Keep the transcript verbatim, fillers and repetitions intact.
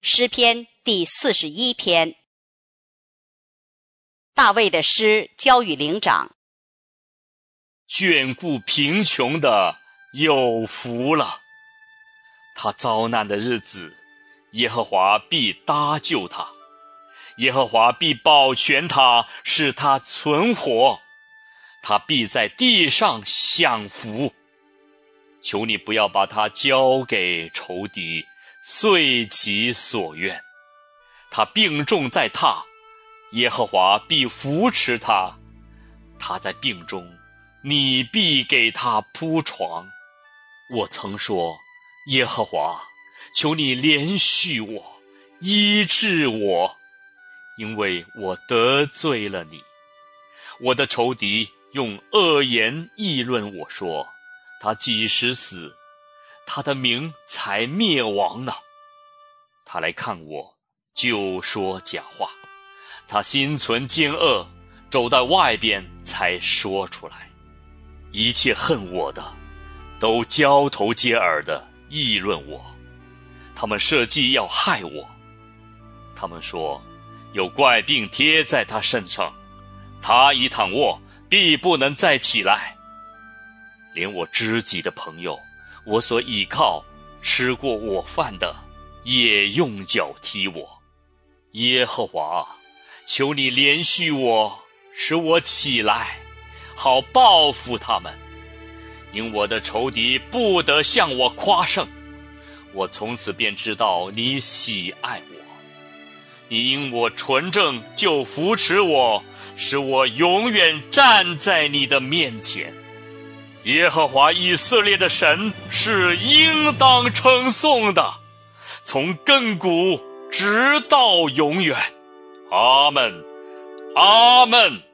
诗篇第四十一篇。大卫的诗交与灵长。 眷顾贫穷的有福了，他遭难的日子，耶和华必搭救他，耶和华必保全他，使他存活，他必在地上享福。求你不要把他交给仇敌，遂其所愿。他病重在榻，耶和华必扶持他，他在病中，你必给他铺床。我曾说，耶和华，求你怜恤我，医治我，因为我得罪了你。我的仇敌用恶言议论我说，他几时死，他的名才灭亡呢？他来看我，就说假话，他心存奸恶，走到外边才说出来。一切恨我的，都交头接耳地议论我，他们设计要害我。他们说，有怪病贴在他身上，他一躺卧，必不能再起来。连我知己的朋友，我所倚靠吃过我饭的，也用脚踢我。耶和华，求你怜恤我，使我起来，好报复他们。因我的仇敌不得向我夸胜，我从此便知道你喜爱我。你因我纯正就扶持我，使我永远站在你的面前。耶和华以色列的神是应当称颂的，从亘古直到永远。阿们，阿们。